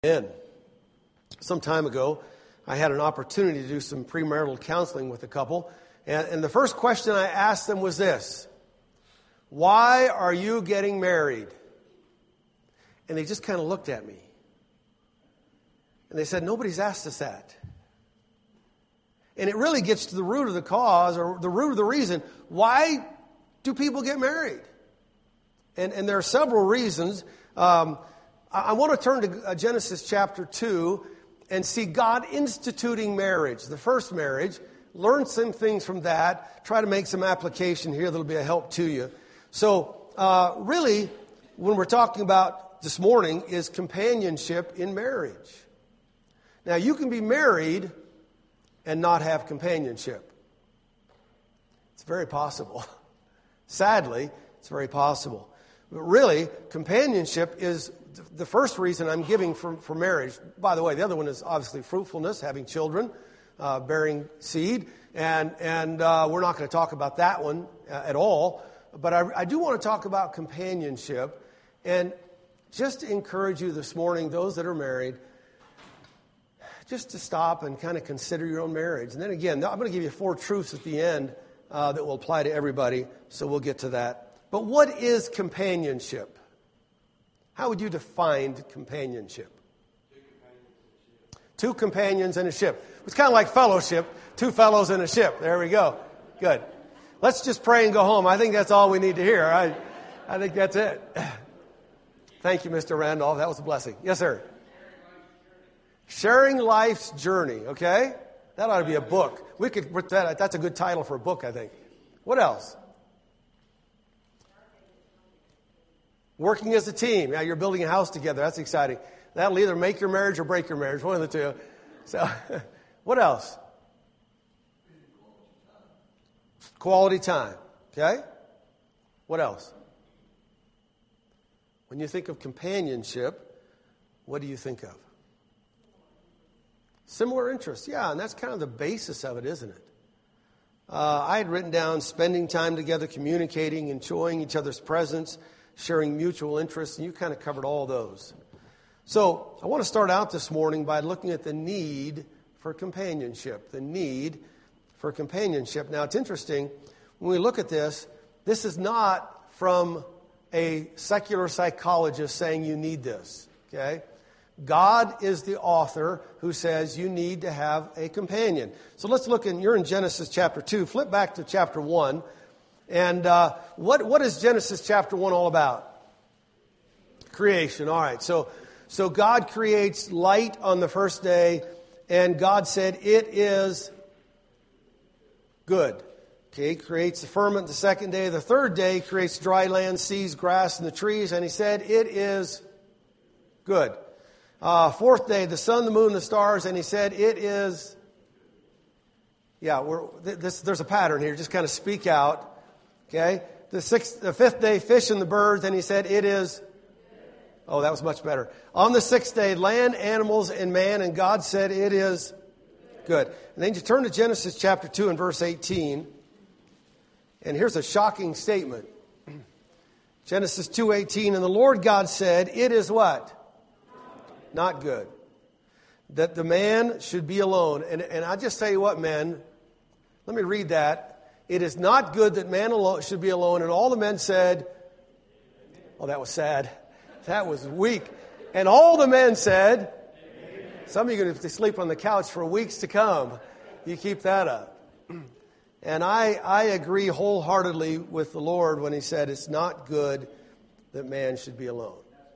In. Some time ago, I had an opportunity to do some premarital counseling with a couple, and the first question I asked them was this: why are you getting married? And they just kind of looked at me. And they said, nobody's asked us that. And it really gets to the root of the cause, or the root of the reason. Why do people get married? And there are several reasons. I want to turn to Genesis chapter 2 and see God instituting marriage, the first marriage. Learn some things from that. Try to make some application here that'll be a help to you. So really, when we're talking about this morning is companionship in marriage. Now, you can be married and not have companionship. It's very possible. Sadly, it's very possible. But really, companionship is the first reason I'm giving for marriage. By the way, the other one is obviously fruitfulness, having children, bearing seed. And we're not going to talk about that one at all. But I do want to talk about companionship. And just to encourage you this morning, those that are married, just to stop and kind of consider your own marriage. And then again, I'm going to give you 4 truths at the end that will apply to everybody. So we'll get to that. But what is companionship? How would you define companionship? 2 companions in a ship. It's kind of like fellowship. 2 fellows in a ship. There we go. Good. Let's just pray and go home. I think that's all we need to hear. I think that's it. Thank you, Mr. Randolph. That was a blessing. Yes, sir. Sharing life's journey. Okay? That ought to be a book. We could put that. That's a good title for a book, I think. What else? Working as a team. Yeah, you're building a house together. That's exciting. That'll either make your marriage or break your marriage. One of the two. So, what else? Quality time. Okay? What else? When you think of companionship, what do you think of? Similar interests. Yeah, and that's kind of the basis of it, isn't it? I had written down spending time together, communicating, enjoying each other's presence, sharing mutual interests, and you kind of covered all those. So I want to start out this morning by looking at the need for companionship. The need for companionship. Now, it's interesting, when we look at this is not from a secular psychologist saying you need this. Okay? God is the author who says you need to have a companion. So let's look you're in Genesis chapter 2. Flip back to chapter 1. And what is Genesis chapter 1 all about? Creation. All right. So God creates light on the first day, and God said it is good. Okay, creates the firmament the second day. The third day creates dry land, seas, grass, and the trees, and he said it is good. Fourth day, the sun, the moon, the stars, and he said it is. Yeah, there's a pattern here. Just kind of speak out. Okay, the fifth day, fish and the birds, and he said, it is. Oh, that was much better. On the 6th day, land, animals, and man, and God said, it is good. And then you turn to Genesis chapter 2 and verse 18, and here's a shocking statement. Genesis 2:18, and the Lord God said, it is what? Not good. That the man should be alone. And I just tell you what, men, let me read that. It is not good that man alone should be alone. And all the men said, oh, that was sad. That was weak. And all the men said, some of you are going to have to sleep on the couch for weeks to come. You keep that up. And I agree wholeheartedly with the Lord when he said it's not good that man should be alone.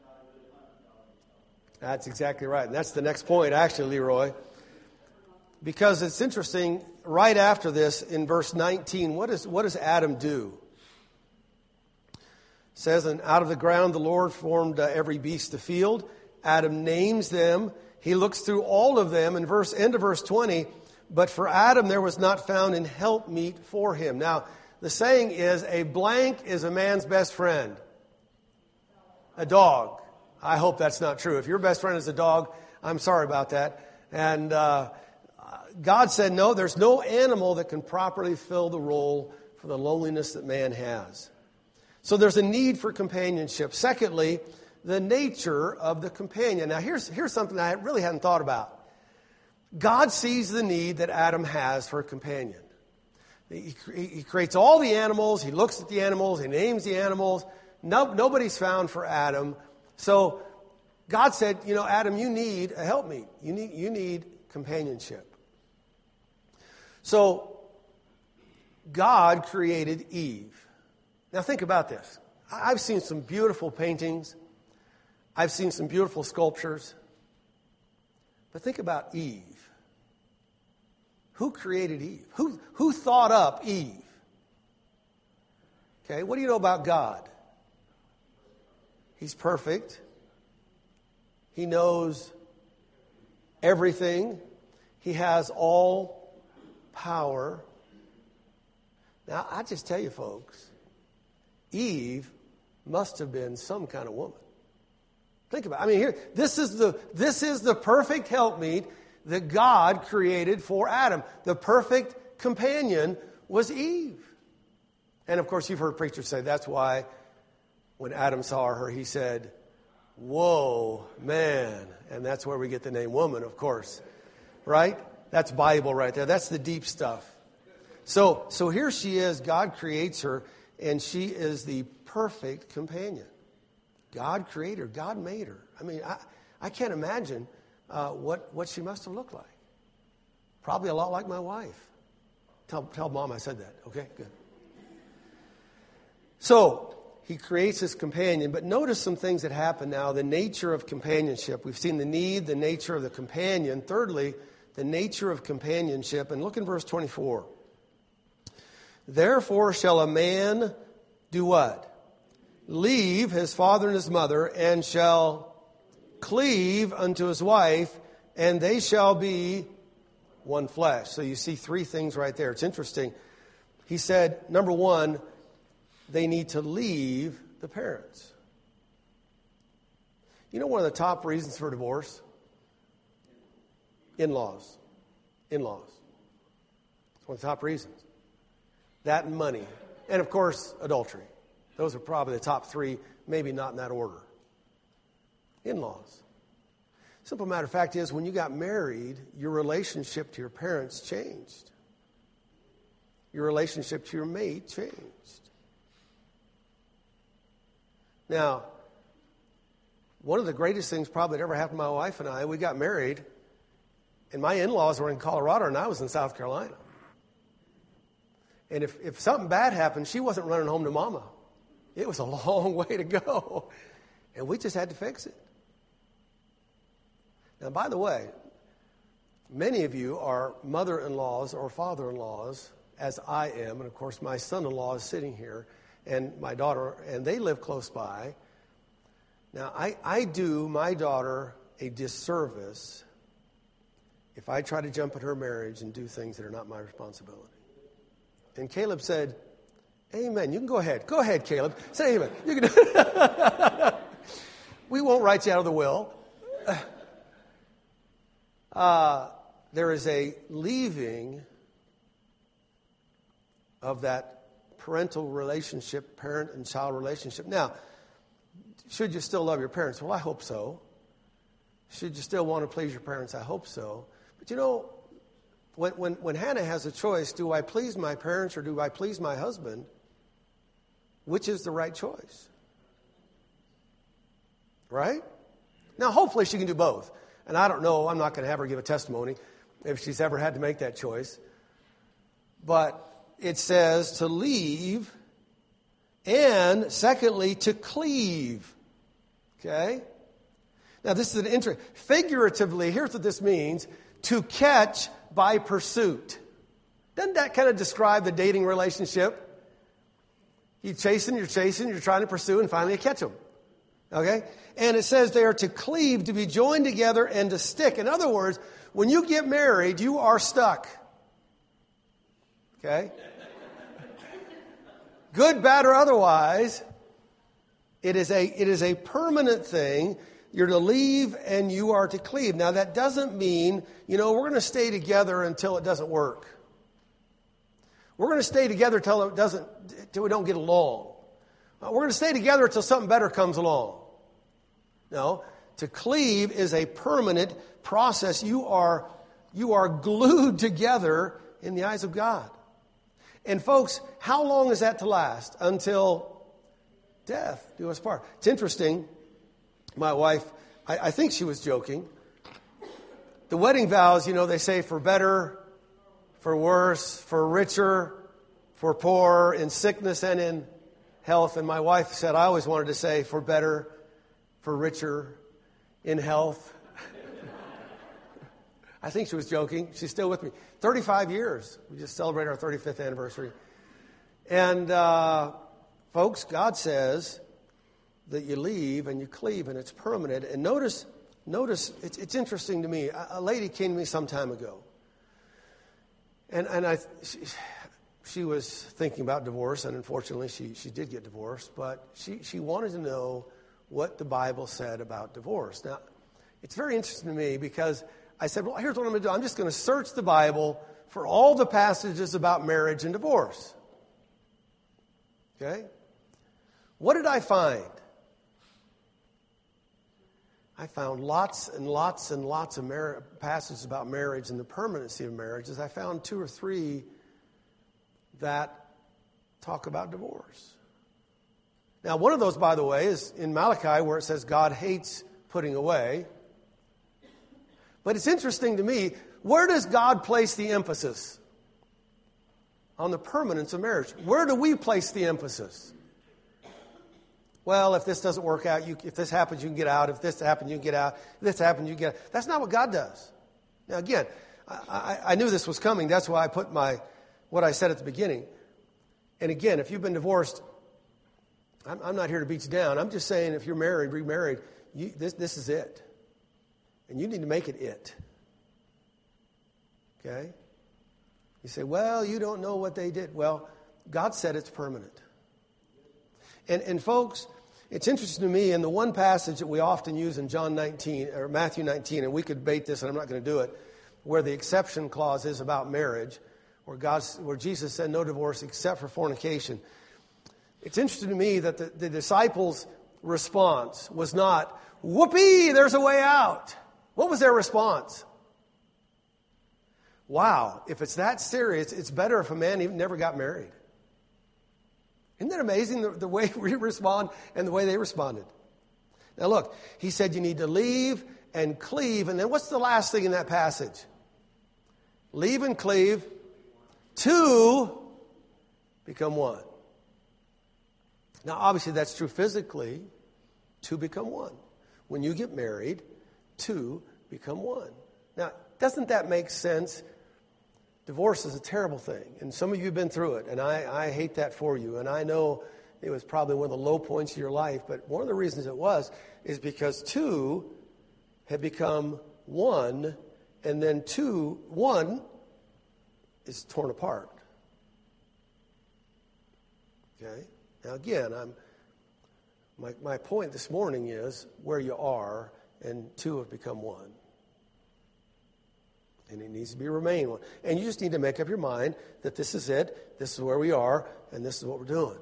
That's exactly right. And that's the next point, actually, Leroy. Because it's interesting, right after this, in verse 19, what does Adam do? It says, and out of the ground the Lord formed every beast of the field. Adam names them. He looks through all of them. In end of verse 20, but for Adam there was not found an helpmeet for him. Now, the saying is, a blank is a man's best friend. A dog. I hope that's not true. If your best friend is a dog, I'm sorry about that. And God said, no, there's no animal that can properly fill the role for the loneliness that man has. So there's a need for companionship. Secondly, the nature of the companion. Now, here's something I really hadn't thought about. God sees the need that Adam has for a companion. He creates all the animals. He looks at the animals. He names the animals. Nobody's found for Adam. So God said, Adam, you need a helpmeet. You need companionship. So God created Eve. Now think about this. I've seen some beautiful paintings. I've seen some beautiful sculptures. But think about Eve. Who created Eve? Who thought up Eve? Okay, what do you know about God? He's perfect. He knows everything. He has all power. Now, I just tell you, folks, Eve must have been some kind of woman. Think about it. I mean, here, this is the perfect helpmeet that God created for Adam. The perfect companion was Eve. And of course, you've heard preachers say that's why when Adam saw her, he said, "Whoa, man." And that's where we get the name woman, of course. Right? That's Bible right there. That's the deep stuff. So here she is. God creates her, and she is the perfect companion. God created her. God made her. I mean, I can't imagine what she must have looked like. Probably a lot like my wife. Tell Mom I said that. Okay, good. So he creates his companion, but notice some things that happen now. The nature of companionship. We've seen the need, the nature of the companion. Thirdly, the nature of companionship. And look in verse 24. Therefore shall a man do what? Leave his father and his mother, and shall cleave unto his wife, and they shall be one flesh. So you see three things right there. It's interesting. He said, number one, they need to leave the parents. You know one of the top reasons for divorce? In-laws. In-laws. It's one of the top reasons. That and money. And of course, adultery. Those are probably the top three, maybe not in that order. In-laws. Simple matter of fact is, when you got married, your relationship to your parents changed. Your relationship to your mate changed. Now, one of the greatest things probably that ever happened to my wife and I, we got married, and my in-laws were in Colorado, and I was in South Carolina. And if something bad happened, she wasn't running home to Mama. It was a long way to go. And we just had to fix it. Now, by the way, many of you are mother-in-laws or father-in-laws, as I am. And, of course, my son-in-law is sitting here, and my daughter, and they live close by. Now, I do my daughter a disservice if I try to jump at her marriage and do things that are not my responsibility. And Caleb said, "Amen." You can go ahead. Go ahead, Caleb. Say amen. You can do it. We won't write you out of the will. There is a leaving of that parental relationship, parent and child relationship. Now, should you still love your parents? Well, I hope so. Should you still want to please your parents? I hope so. But you know, when Hannah has a choice, do I please my parents or do I please my husband? Which is the right choice? Right? Now, hopefully she can do both. And I don't know, I'm not going to have her give a testimony if she's ever had to make that choice. But it says to leave and, secondly, to cleave. Okay? Now, this is an interesting. Figuratively, here's what this means. To catch by pursuit. Doesn't that kind of describe the dating relationship? You're chasing, you're trying to pursue, and finally you catch them. Okay? And it says they are to cleave, to be joined together, and to stick. In other words, when you get married, you are stuck. Okay? Good, bad, or otherwise, it is a permanent thing. You're to leave and you are to cleave. Now, that doesn't mean, we're going to stay together until it doesn't work. We're going to stay together till we don't get along. We're going to stay together until something better comes along. No, to cleave is a permanent process. You are glued together in the eyes of God. And folks, how long is that to last? Until death do us part. It's interesting. My wife, I think she was joking. The wedding vows, they say for better, for worse, for richer, for poorer, in sickness and in health. And my wife said, I always wanted to say for better, for richer, in health. I think she was joking. She's still with me. 35 years. We just celebrated our 35th anniversary. And folks, God says that you leave and you cleave and it's permanent. And notice, it's interesting to me. A lady came to me some time ago. And she was thinking about divorce, and unfortunately she did get divorced. But she wanted to know what the Bible said about divorce. Now, it's very interesting to me because I said, well, here's what I'm going to do. I'm just going to search the Bible for all the passages about marriage and divorce. Okay? What did I find? I found lots and lots and lots of passages about marriage and the permanency of marriages. I found 2 or 3 that talk about divorce. Now, one of those, by the way, is in Malachi where it says God hates putting away. But it's interesting to me, where does God place the emphasis? On the permanence of marriage. Where do we place the emphasis? Well, if this doesn't work out, if this happens, you can get out. If this happens, you can get out. If this happens, you can get out. That's not what God does. Now, again, I knew this was coming. That's why I put what I said at the beginning. And again, if you've been divorced, I'm not here to beat you down. I'm just saying if you're married, remarried, this is it. And you need to make it. Okay? You say, well, you don't know what they did. Well, God said it's permanent. And folks, it's interesting to me, in the one passage that we often use in John 19, or Matthew 19, and we could debate this, and I'm not going to do it, where the exception clause is about marriage, where Jesus said no divorce except for fornication. It's interesting to me that the disciples' response was not, whoopee, there's a way out. What was their response? Wow, if it's that serious, it's better if a man even never got married. Isn't that amazing, the way we respond and the way they responded? Now look, he said you need to leave and cleave. And then what's the last thing in that passage? Leave and cleave to become one. Now obviously that's true physically, to become one. When you get married, two become one. Now, doesn't that make sense? Divorce is a terrible thing, and some of you have been through it, and I hate that for you. And I know it was probably one of the low points of your life, but one of the reasons it was is because two had become one, and then one is torn apart. Okay? Now again, my point this morning is where you are, and two have become one. And it needs to remain one. And you just need to make up your mind that this is it, this is where we are, and this is what we're doing.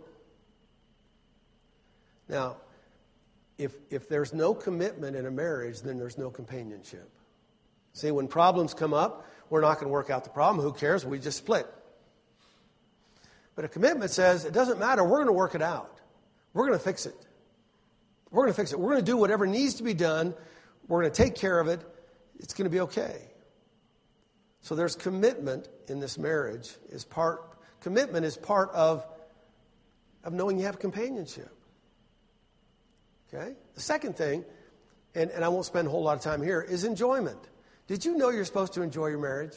Now, if there's no commitment in a marriage, then there's no companionship. See, when problems come up, we're not going to work out the problem. Who cares? We just split. But a commitment says, it doesn't matter. We're going to work it out. We're going to fix it. We're going to fix it. We're going to do whatever needs to be done. We're going to take care of it. It's going to be okay. So there's commitment in this marriage. Commitment is part of knowing you have companionship. Okay? The second thing, and I won't spend a whole lot of time here, is enjoyment. Did you know you're supposed to enjoy your marriage?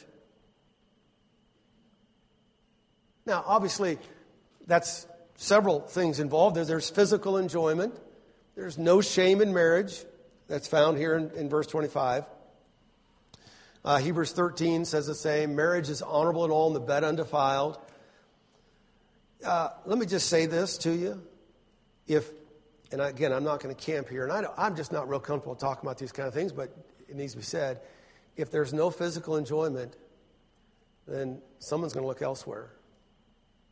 Now, obviously, that's several things involved. There's physical enjoyment. There's no shame in marriage. That's found here in verse 25. Hebrews 13 says the same. Marriage is honorable and all, and the bed undefiled. Let me just say this to you. And again, I'm not going to camp here, and I'm just not real comfortable talking about these kind of things, but it needs to be said. If there's no physical enjoyment, then someone's going to look elsewhere.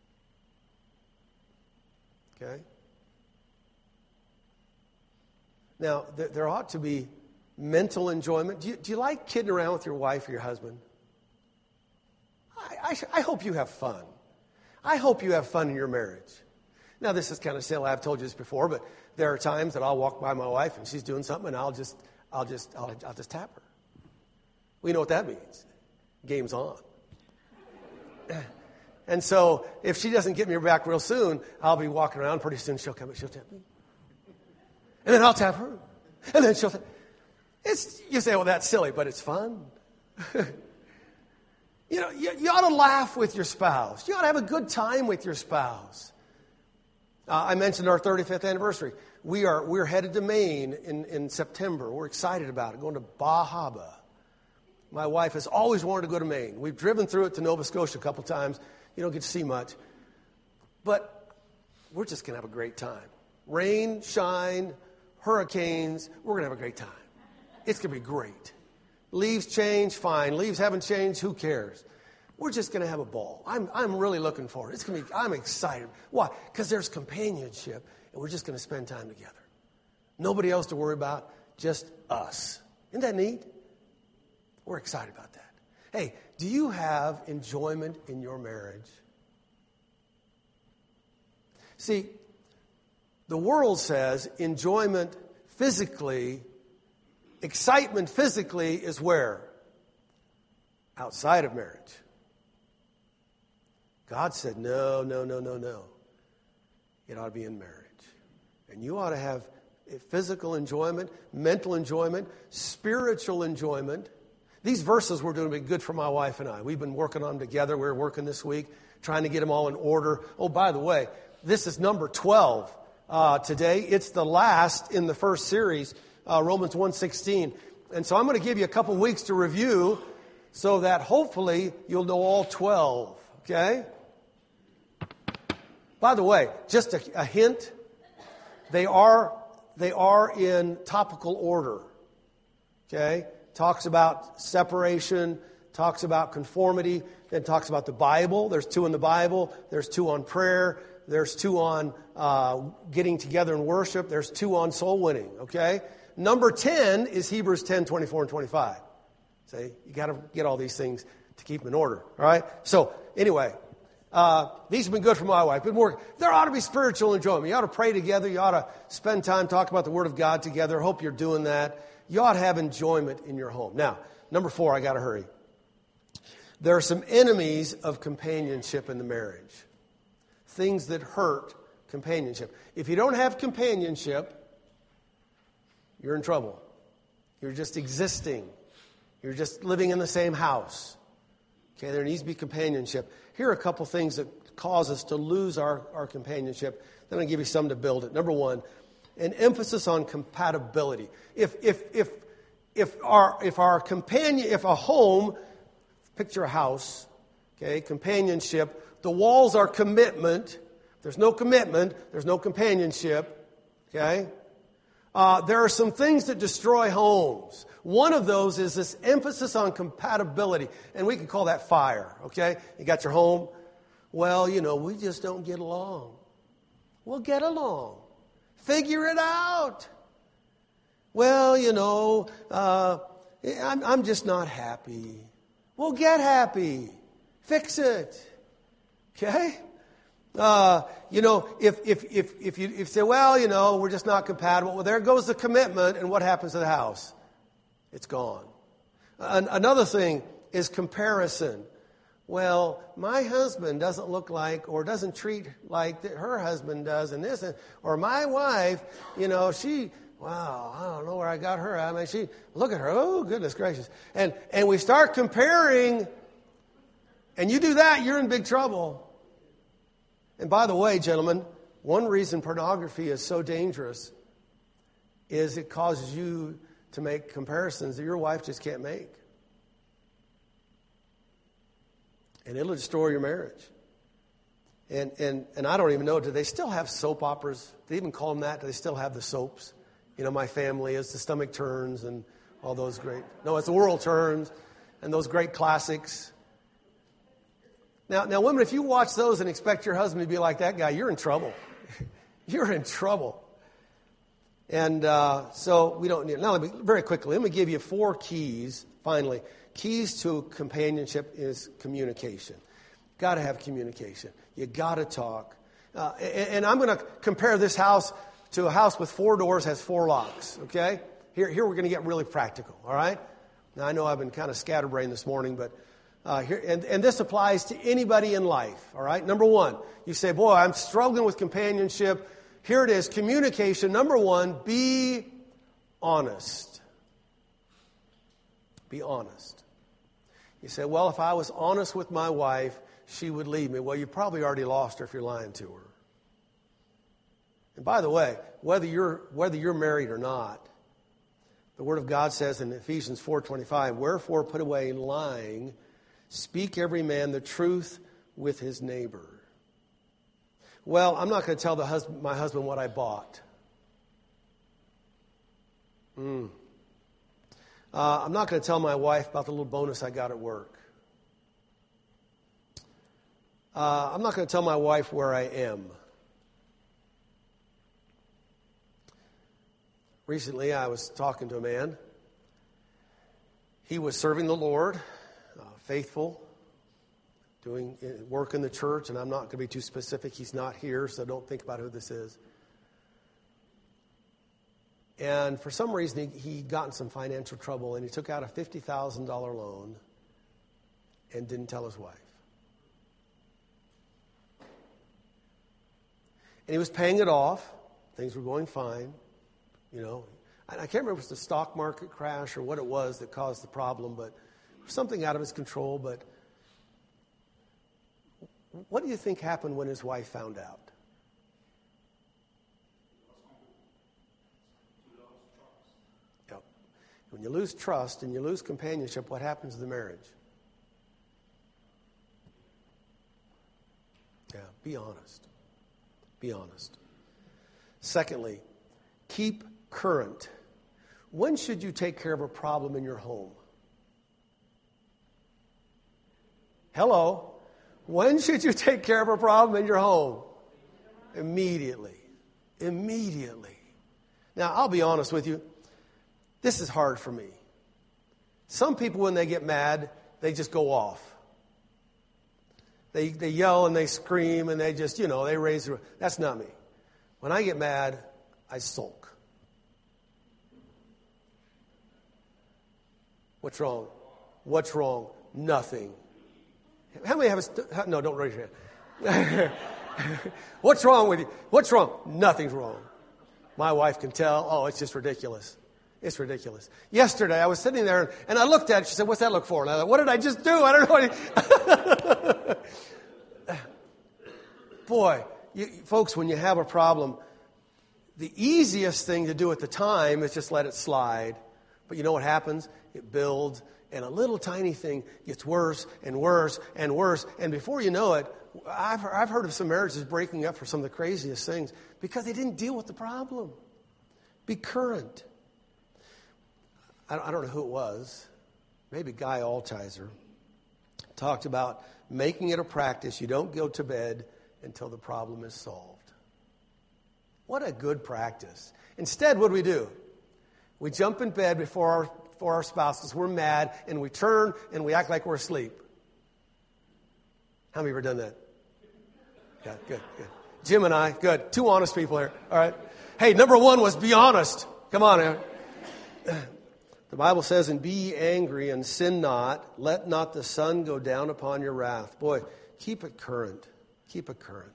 Okay? Now, there ought to be mental enjoyment. Do you like kidding around with your wife or your husband? I hope you have fun. I hope you have fun in your marriage. Now, this is kind of silly. I've told you this before, but there are times that I'll walk by my wife and she's doing something, and I'll just tap her. We know what that means. Game's on. And so, if she doesn't get me back real soon, I'll be walking around. Pretty soon, she'll come and she'll tap me, and then I'll tap her, and then she'll tap. You say, well, that's silly, but it's fun. You know, you ought to laugh with your spouse. You ought to have a good time with your spouse. I mentioned our 35th anniversary. We're headed to Maine in September. We're excited about it, going to Bahaba. My wife has always wanted to go to Maine. We've driven through it to Nova Scotia a couple times. You don't get to see much. But we're just going to have a great time. Rain, shine, hurricanes, we're going to have a great time. It's going to be great. Leaves change, fine. Leaves haven't changed, who cares? We're just going to have a ball. I'm really looking forward. I'm excited. Why? Because there's companionship, and we're just going to spend time together. Nobody else to worry about, just us. Isn't that neat? We're excited about that. Hey, do you have enjoyment in your marriage? See, the world says enjoyment physically, excitement physically is where? Outside of marriage. God said, no. It ought to be in marriage. And you ought to have physical enjoyment, mental enjoyment, spiritual enjoyment. These verses were going to be good for my wife and I. We've been working on them together. We're working this week, trying to get them all in order. Oh, by the way, this is number 12 today. It's the last in the first series, Romans 1:16. And so I'm going to give you a couple weeks to review so that hopefully you'll know all 12. Okay? By the way, just a hint. They are in topical order. Okay? Talks about separation, talks about conformity, then talks about the Bible. There's 2 in the Bible. There's 2 on prayer. There's 2 on getting together in worship. There's 2 on soul winning. Okay? Number 10 is Hebrews 10, 24 and 25. See, you got to get all these things to keep them in order. All right? So, anyway, these have been good for my wife. Been working. There ought to be spiritual enjoyment. You ought to pray together. You ought to spend time talking about the Word of God together. Hope you're doing that. You ought to have enjoyment in your home. Now, number 4, I got to hurry. There are some enemies of companionship in the marriage. Things that hurt companionship. If you don't have companionship, you're in trouble. You're just existing. You're just living in the same house. Okay, there needs to be companionship. Here are a couple things that cause us to lose our companionship. Then I'll give you some to build it. Number 1, an emphasis on compatibility. If a home, picture a house, okay, companionship, the walls are commitment. If there's no commitment, there's no companionship, okay? There are some things that destroy homes. One of those is this emphasis on compatibility, and we can call that fire, okay? You got your home. Well, we just don't get along. Well, get along. Figure it out. Well, I'm just not happy. Well, get happy. Fix it. Okay? If you say, well, we're just not compatible. Well, there goes the commitment, and what happens to the house? It's gone. Another thing is comparison. Well, my husband doesn't look like or doesn't treat like her husband does in this. Or my wife, she, wow, I don't know where I got her. I mean, look at her. Oh, goodness gracious. And we start comparing, and you do that, you're in big trouble. And by the way, gentlemen, one reason pornography is so dangerous is it causes you to make comparisons that your wife just can't make. And it'll destroy your marriage. And I don't even know, do they still have soap operas? Do they even call them that? Do they still have the soaps? My family is The Stomach Turns and all those great... No, it's The World Turns and those great classics. Now, women, if you watch those and expect your husband to be like that guy, you're in trouble. You're in trouble. And so we don't need, now very quickly, let me give you 4 keys, finally. Keys to companionship is communication. Got to have communication. You got to talk. And I'm going to compare this house to a house with 4 doors, has 4 locks, okay? Here we're going to get really practical, all right? Now, I know I've been kind of scatterbrained this morning, but here, and this applies to anybody in life, all right? Number 1, you say, boy, I'm struggling with companionship. Here it is, communication. Number 1, be honest. Be honest. You say, well, if I was honest with my wife, she would leave me. Well, you probably already lost her if you're lying to her. And by the way, whether you're married or not, the Word of God says in Ephesians 4:25, wherefore put away lying, speak every man the truth with his neighbor. Well, I'm not going to tell my husband what I bought. I'm not going to tell my wife about the little bonus I got at work. I'm not going to tell my wife where I am. Recently, I was talking to a man. He was serving the Lord, faithful, doing work in the church, and I'm not going to be too specific. He's not here, so don't think about who this is. And for some reason, he got in some financial trouble, and he took out a $50,000 loan and didn't tell his wife. And he was paying it off. Things were going fine. You know, I can't remember if it was the stock market crash or what it was that caused the problem, but something out of his control. But what do you think happened when his wife found out? Yep. When you lose trust and you lose companionship, what happens to the marriage? Yeah, be honest. Be honest. Secondly, keep current. When should you take care of a problem in your home? Hello? When should you take care of a problem in your home? Immediately. Immediately. Now, I'll be honest with you. This is hard for me. Some people, when they get mad, they just go off. They yell and they scream and they just, they raise their... That's not me. When I get mad, I sulk. What's wrong? What's wrong? Nothing. How many have a... No, don't raise your hand. What's wrong with you? What's wrong? Nothing's wrong. My wife can tell. Oh, it's just ridiculous. It's ridiculous. Yesterday, I was sitting there, and I looked at it. She said, what's that look for? And I thought, what did I just do? I don't know. Boy, folks, when you have a problem, the easiest thing to do at the time is just let it slide. But you know what happens? It builds, and a little tiny thing gets worse and worse and worse. And before you know it, I've heard of some marriages breaking up for some of the craziest things because they didn't deal with the problem. Be current. I don't know who it was. Maybe Guy Altizer talked about making it a practice. You don't go to bed until the problem is solved. What a good practice. Instead, what do? We jump in bed before our spouses. We're mad, and we turn, and we act like we're asleep. How many have ever done that? Yeah, good. Jim and I, good. 2 honest people here. All right. Hey, number 1 was be honest. Come on, Aaron. The Bible says, and be ye angry and sin not. Let not the sun go down upon your wrath. Boy, keep it current. Keep it current.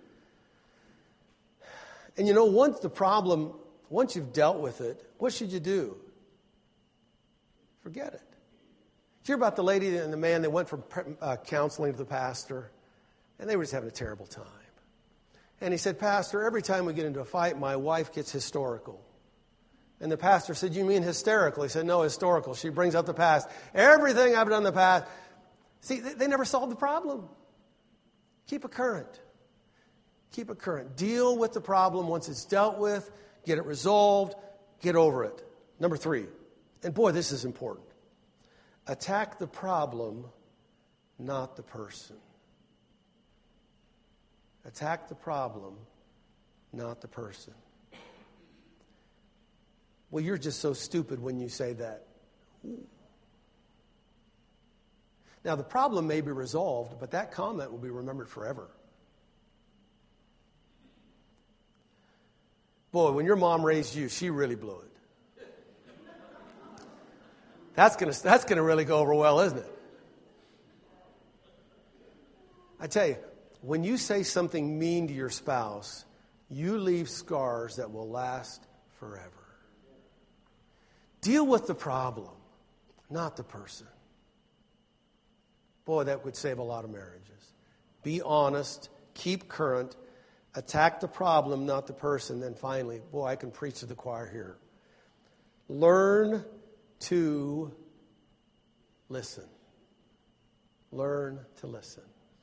And once you've dealt with it, what should you do? Forget it. Did you hear about the lady and the man that went from counseling to the pastor? And they were just having a terrible time. And he said, Pastor, every time we get into a fight, my wife gets historical. And the pastor said, you mean hysterical? He said, no, historical. She brings up the past. Everything I've done in the past. See, they never solved the problem. Keep it current. Keep it current. Deal with the problem once it's dealt with. Get it resolved. Get over it. Number 3. And boy, this is important. Attack the problem, not the person. Attack the problem, not the person. Well, you're just so stupid when you say that. Now, the problem may be resolved, but that comment will be remembered forever. Boy, when your mom raised you, she really blew it. That's gonna really go over well, isn't it? I tell you, when you say something mean to your spouse, you leave scars that will last forever. Deal with the problem, not the person. Boy, that would save a lot of marriages. Be honest, keep current, attack the problem, not the person. Then finally, boy, I can preach to the choir here. Learn to listen. Learn to listen.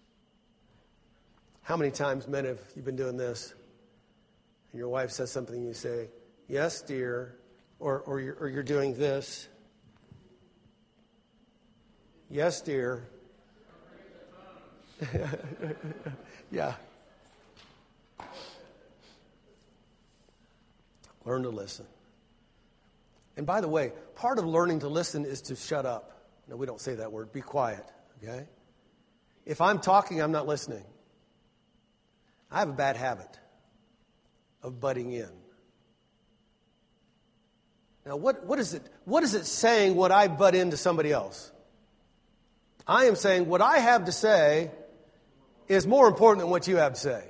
How many times, men, have you been doing this? And your wife says something and you say, yes, dear, or you're doing this. Yes, dear. Yeah. Learn to listen. And by the way, part of learning to listen is to shut up. No, we don't say that word. Be quiet, okay? If I'm talking, I'm not listening. I have a bad habit of butting in. Now, what is it saying when I butt into somebody else? I am saying what I have to say is more important than what you have to say.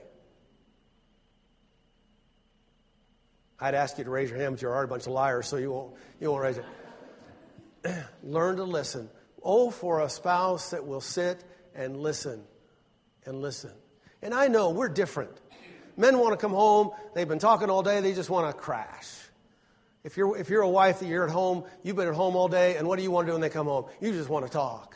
I'd ask you to raise your hand, but you're already a bunch of liars, so you won't raise it. Learn to listen. Oh, for a spouse that will sit and listen and listen. And I know we're different. Men want to come home. They've been talking all day. They just want to crash. If you're a wife that you're at home, you've been at home all day, and what do you want to do when they come home? You just want to talk.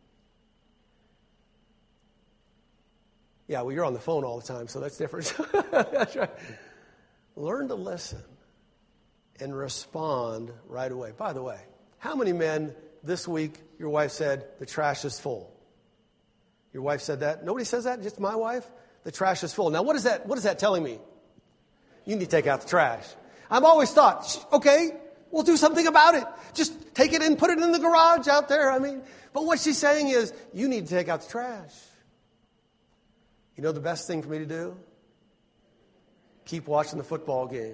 Yeah, well, you're on the phone all the time, so that's different. That's right. Learn to listen and respond right away. By the way, how many men this week your wife said, the trash is full? Your wife said that? Nobody says that? Just my wife? The trash is full. Now, what is that telling me? You need to take out the trash. I've always thought, okay, we'll do something about it. Just take it and put it in the garage out there. But what she's saying is, you need to take out the trash. You know the best thing for me to do? Keep watching the football game.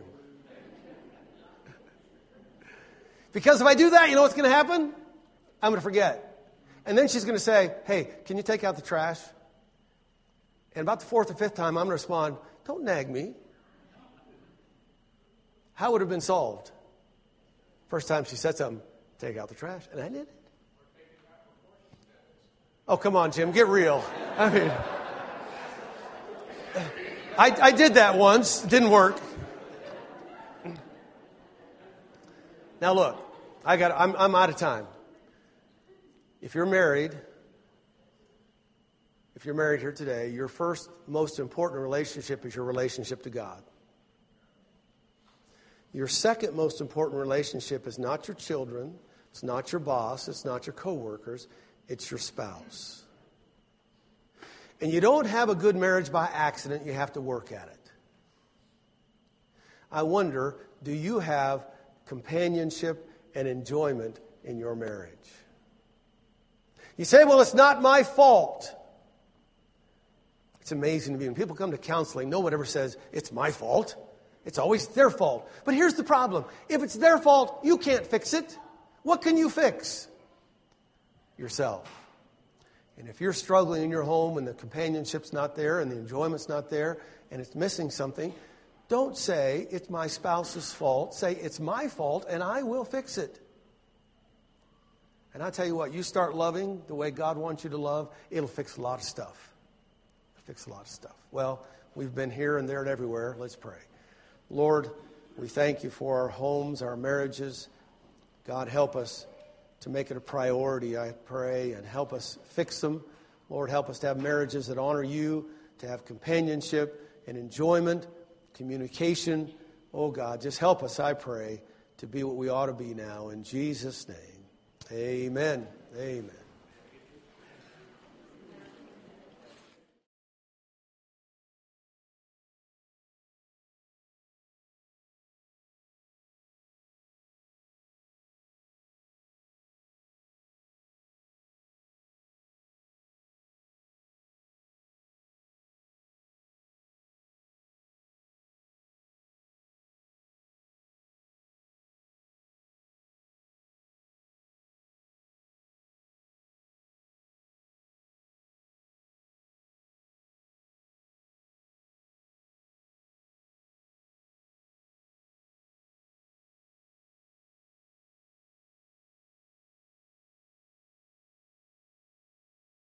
Because if I do that, you know what's going to happen? I'm going to forget. And then she's going to say, hey, can you take out the trash? And about the fourth or fifth time, I'm going to respond, don't nag me. How would it have been solved? First time she said something, take out the trash. And I did it. Oh, come on, Jim, get real. I did that once. It didn't work. Now look, I'm out of time. If you're married here today, your first most important relationship is your relationship to God. Your second most important relationship is not your children, it's not your boss, it's not your coworkers, it's your spouse. And you don't have a good marriage by accident, you have to work at it. I wonder, do you have companionship and enjoyment in your marriage? You say, well, it's not my fault. It's amazing to me. When people come to counseling, no one ever says, it's my fault. It's always their fault. But here's the problem. If it's their fault, you can't fix it. What can you fix? Yourself. And if you're struggling in your home and the companionship's not there and the enjoyment's not there and it's missing something, don't say it's my spouse's fault. Say it's my fault and I will fix it. And I tell you what, you start loving the way God wants you to love, it'll fix a lot of stuff. It'll fix a lot of stuff. Well, we've been here and there and everywhere. Let's pray. Lord, we thank you for our homes, our marriages. God, help us to make it a priority, I pray, and help us fix them. Lord, help us to have marriages that honor you, to have companionship and enjoyment, communication. Oh, God, just help us, I pray, to be what we ought to be now. In Jesus' name, amen. Amen.